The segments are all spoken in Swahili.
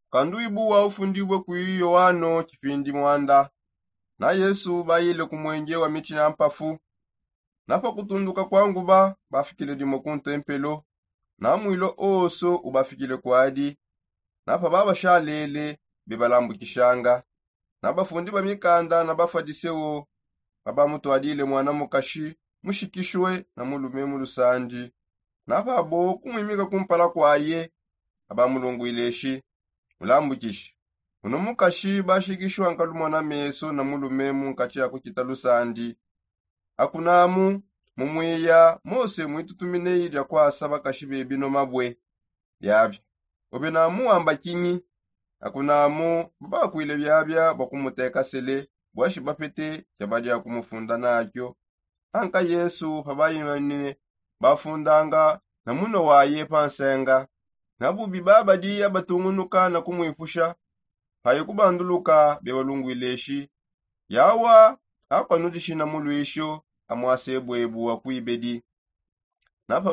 Kandu ibuwa ufundibwe kui Yohano kipindi mwanda. Na Yesu bayile kumwenje wa michi na mpafu. Nafa kutunduka kwangu bafikile dimo kuntempelo. Na mwilo oso ubafikile kwadi. Nafa baba shalele bebalambu kishanga. Na bafundi ba mikanda na bafadisewo. Baba mutu adile mwana mukashi. Mushikishwe na mulume mulusanji. Nafa abo kumwimika kumpala kwaye. Baba mulungu ileshi. Mulambukishi. Uno mukashi bashikishwa nkalumwana meso na mulume munkati yako kitalusandi. Akunamu mumwiya mose mwitutumine ija kwasa bakashi bebino mabwe. Yabi. Obenamu ambakinyi. Akunamu bakuile byabya bakumuteka sele bwashi bapete jabaja kumufunda nakyo. Anka Yesu habayimane bafundanga na muno waye pansenga. Nabubi baba diya batungunuka na kumwipusha. Haye kubanduluka bewalungu ileshi. Yawa akwanudishi na muluisho amwasebwebu wa kuibedi. Nafa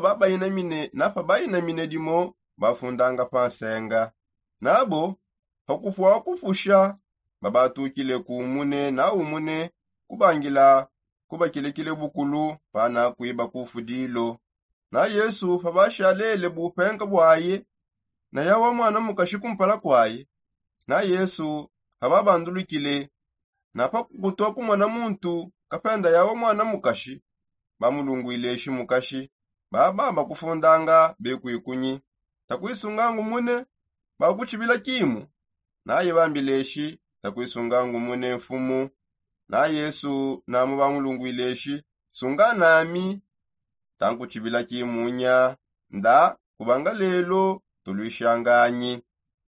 baba ina mine dimo bafundanga pansenga. Nabo hakufua kufusha baba tukile kumune na umune kubangila kuba kile bukulu pana kuiba kufudilo. Na Yesu fabasha lele bupenga bwaye. Na yawa mwana mukashi kumpala kwaye. Na Yesu hababandulikile. Na pakutoku mwana muntu kapenda yawa mwana mukashi. Bamulungu ileshi mukashi. Baba bakufundanga bekuikunyi. Takuisungangu mune bakuchibila kimu. Na yebambileshi takuisungangu mune mfumu. Na Yesu namu bamulungu ileshi. Sunganami tankuchibila kimunya. Nda kubanga lelo tuluishanganyi.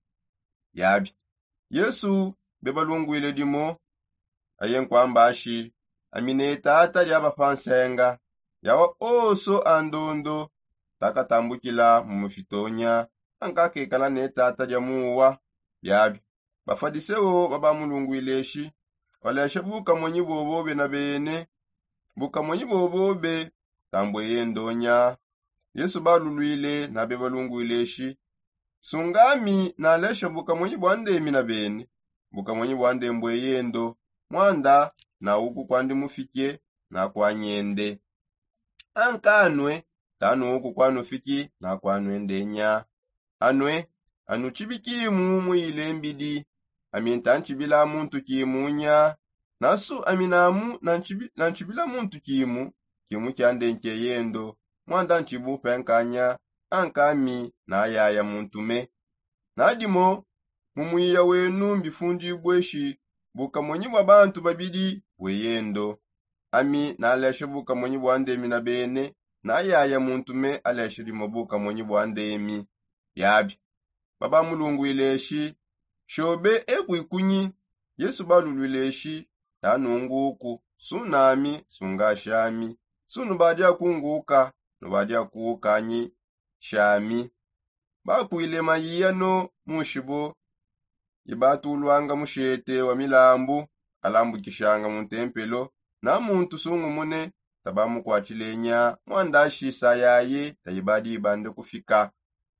Yabi. Yesu bebalungu ile dimo ayenkwambashi amine tata lyaba pansenga yawa oso andondo takatambukila mumufitonya ankakekala ne tata lyamuwa. Yabi. Bafadisewo baba mulungu ileshi walesha buka mwenyi bobobe na bene buka mwenyi bobobe tambwe yendonya. Yesu baluluile na bebalungu ileshi sungami na lesha buka mwenyi bwandemi na bene buka mwenyi bwande mbwe yendo mwanda na uku kwandi mufike na kwanyende anka anwe tanu uku kwanu fiki na kwanu ndenya anwe anu chibikimu mwile mbidi aminta nchibila muntu kimunya nasu aminamu na nchibila muntu kimu kyande nke yendo mwanda nchibu penkanya ankami na ayaya muntume. Nadimo mumwiya wenu mbifundi bweshi buka mwenyi bwa bantu babidi weyendo. Ami na aleshe buka mwenyi bwandemi na bene na ayaya muntume aleshe dimo buka mwenyi bwandemi. Yabi. Baba mulungu ileshi shobe ekuikunyi Yesu balulu ileshi tanunguku sunami sungashami sunu badia kunguka no badia kukanyi shami. Bakuile mayiyano mushibo ibatulwanga mushete wa milambu alambu kishanga muntempelo na muntu sungu mune tabamu kwa chilenya mwandashi sayaye taibadi ibande kufika.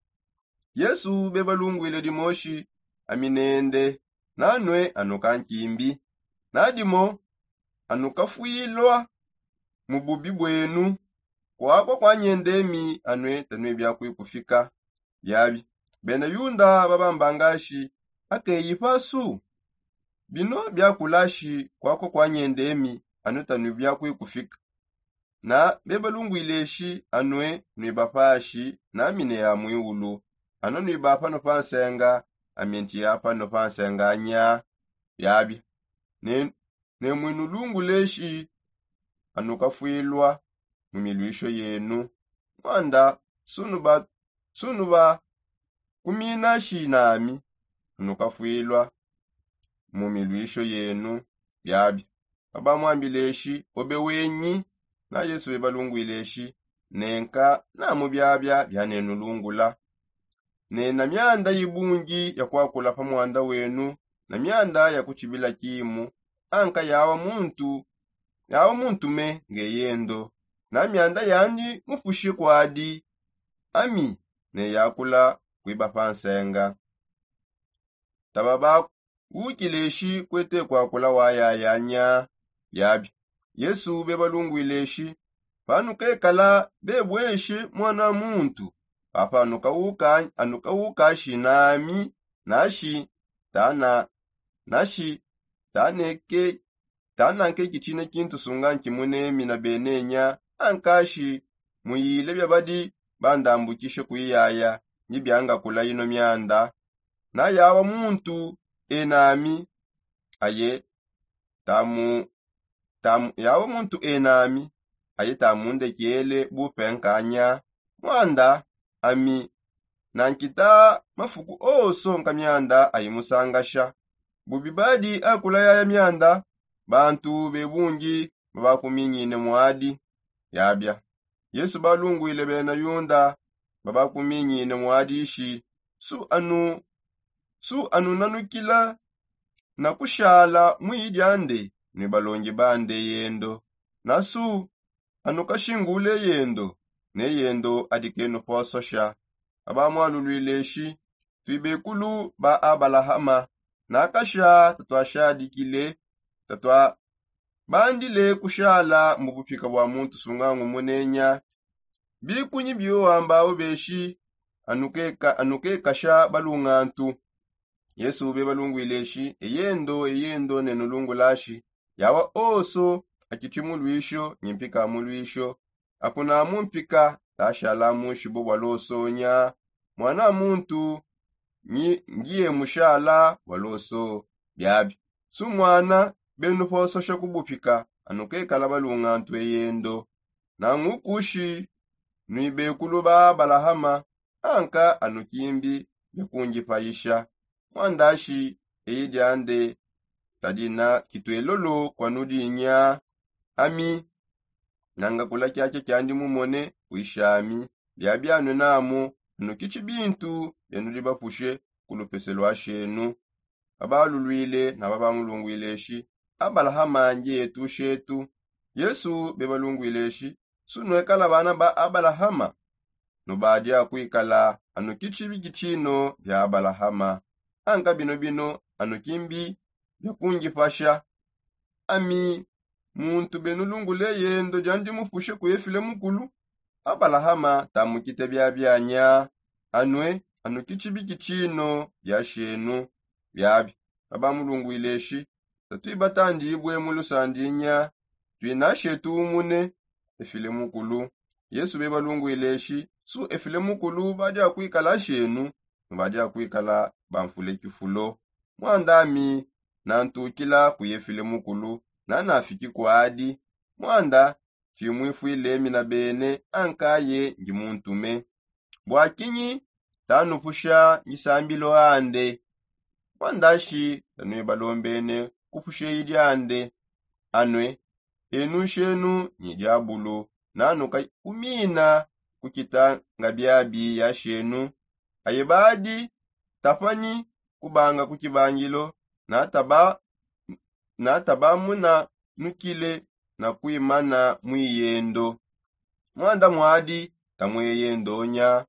Yesu bebalungu ile dimoshi aminende nanwe anukankimbi nadimo anukafuilwa mububi bwenu kwako kwanyendemi anwe tanwe byakui kufika. Yabi. Bena yunda babambangashi akeyipasu bino byakulashi kwako kwanyendemi anu tanwe byakui kufika. Na bebalungu ileshi anwe nwibapashi na mine ya mwiulu anu nwibapa no pansenga aminti yapa no pansenga nya. Yabi. Ne mwinulungu leshi anukafuilwa mumiluisho yenu mwanda sunuba kumina shinami anukafuilwa mumiluisho yenu. Yabi. Baba mwambileshi obe wenyi na Yesu bebalungu ileshi nenka na mubyabya byanenulungula ne na myanda yibungi ya kwakula pa mwanda wenu na myanda ya kuchibila kimu anka yawa muntu ngeyendo na myanda yandi mufushi kwadi ami ne yakula kwiba pansenga. tababa ukileshi kwete kwa kula waya yanya yabi. Yesu bebalungwileshi panukekala bebweshe mwana muntu papa anuka shinami nashi tananke kichine kintu sunga nkimunemi na benenya ankashi muyile byabadi bandambukishe kuyiyaya nyibyanga kula ino myanda na yawa muntu enami aye yawa muntu enami aye tamundekele bupenkanya mwanda ami nankita mafuku oso nka myanda ayimusangasha bubibadi akula ya myanda bantu bebungi babakuminyine mwadi yabya. Yesu balungwile bena yunda babakuminyine mwadi ishi su anu nanukila na kushala mwidyande ni balongi bande yendo nasu anu kashingule yendo ne yendo adikeno pososha abamwalulwileshi twibekulu ba Abalahama nakasha tatwashadikile tatwa bandile kushala mubupika bwa muntu sungangu munenya bikunyi byowamba beshi anukeka sha balungantu. Yesu bebalungwileshi eyendo nenulungulashi yawa oso akichimulwisho nyimpika mulwisho akuna mumpika tashala mushibo walosonya mwana muntu ngiye mushala waloso byabi su mwana benu pososha kubupika anukekala balungantu eyendo na ngukushi nwibekulu ba Abalahama anka anukimbi bekunjipayisha mwandashi eyidyande tadina kitwelolo kwanudinya ami nanga kula kyake kyandi mumone uishami byabyanu namu anukichi bintu byenuli bapushe kulupeselwa shenu abalulwile na babamulungwileshi Abalahama njetu shetu. Yesu bebalungwileshi sunwekala bana ba Abalahama nubadia kuikala anukichi bigitino bya Abalahama anka bino anukimbi byakunjipasha ami muntu benulungule yendo jandi mupushe kuyefile mukulu Abalahama tamukite byabyanya anukichi bigitino bya shenu byabi babamulungwileshi tatwibatandi ibwe mulusandinya twinashetu umune efile mukulu. Yesu bebalungwileshi su efile mukulu badia kuikala shenu badia kuikala bamfule kifulo mwandami nantukila kuyefile mukulu nanafiki kwadi mwanda chimwifuilemi na bene ankaye ngimuntume bwakinyi tanupusha nyisambilo ande mwandashi tanwe balombene kupushe idyande anwe enushenu nyidyabulu nanuka kumina kukita ngabyabi ya shenu ayebadi tafanyi kubanga kukibangilo natabamuna nukile na kuimana mwiyendo mwanda mwadi tamweyendonya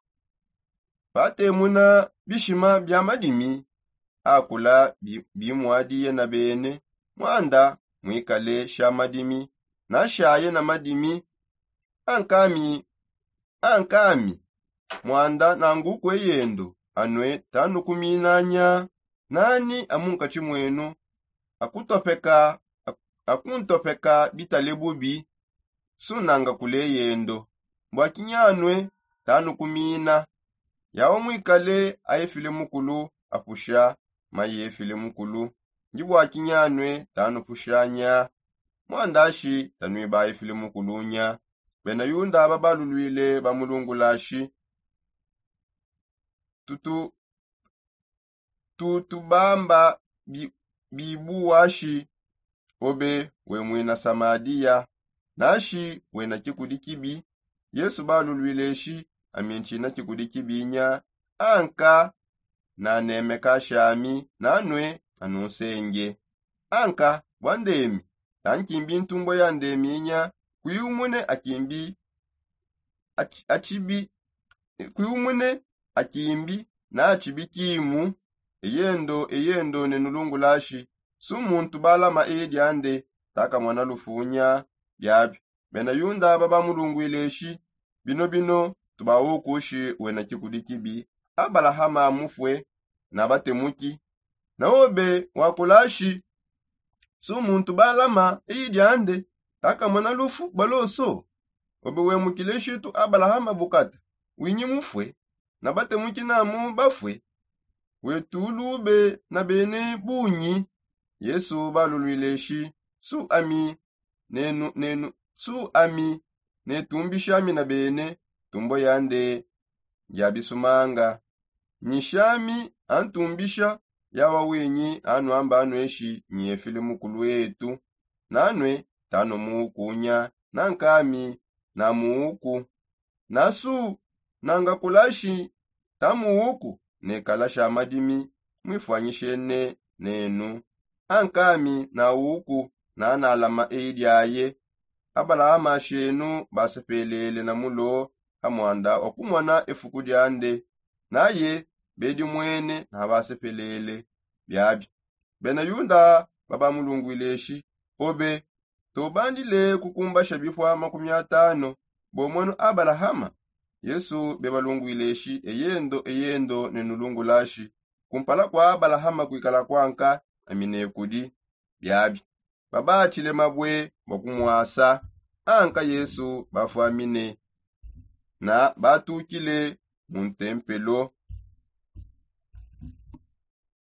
batemuna bishima bya madimi akula bimwadi na bene mwanda mwikale sha madimi na shaye na madimi ankami mwanda nangu kweyendo anwe tanukuminanya nani amunka chimwenu akuntopeka bitalebubi sunanga kule yendo mbwakinyanwe tanukumina yawo mwikale ayefile mukulu apusha mayefile mukulu njibwakinyanwe tanupushanya mwandashi tanwe bayefile mukulunya bena yunda babalulwile bamulungulashi tutubamba bibuwashi obe wemwena Samadiya nashi wena kikudi kibi. Yesu balulwileshi amenchina kikudi kibinya anka na nemeka shami nanwe anusenge anka wandemi tankimbi ntumbo ya ndeminya kuyumune akimbi na achibi kimu eyendo nenulungulashi su muntu balama edi ande taka mwana lufunya byabi bena yunda baba mulungwileshi bino tubawukushi wena chikudi kibi Abalahama mufwe na batemuki na obe wakulashi su muntu balama edi ande taka mwana lufu baloso obe wemukileshi tu Abalahama bukata winyi mufwe na batemuki namu bafwe wetulube na bene bunyi Yesu balulwileshi su ami netumbishami na bene tumbo yande yabisumanga nishami antumbisha yawa wenyi anu amba anweshi nyefile mukulu etu nanwe tano muukunya nankami na muuku nasu nanga kulashi tamuuku nekalasha amadimi mwifanyishene nenu ankami na uku na analama eidyaye Abalahama shenu basepelele na mulo hamwanda okumwana efuku dyande naye bedi mwene na basepelele byabi bena yunda baba mulungwileshi obe tobandile kukumbasha bifwa 50 bomwenu Abalahama Yesu bebalungwileshi eyendo nenulungulashi kumpala kwa Abalahama kwikala kwanka aminekudi byabi babatile mabwe bokumwasa anka Yesu bafamine na batukile mu tempelo